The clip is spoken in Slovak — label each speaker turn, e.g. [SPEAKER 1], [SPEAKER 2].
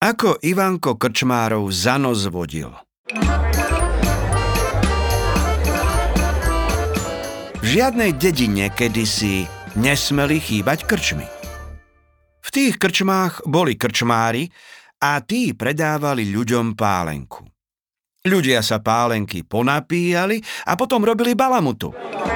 [SPEAKER 1] Ako Ivanko krčmárov za nos vodil. V žiadnej dedine kedysi nesmeli chýbať krčmy. V tých krčmách boli krčmári a tí predávali ľuďom pálenku. Ľudia sa pálenky ponapíjali a potom robili balamutu.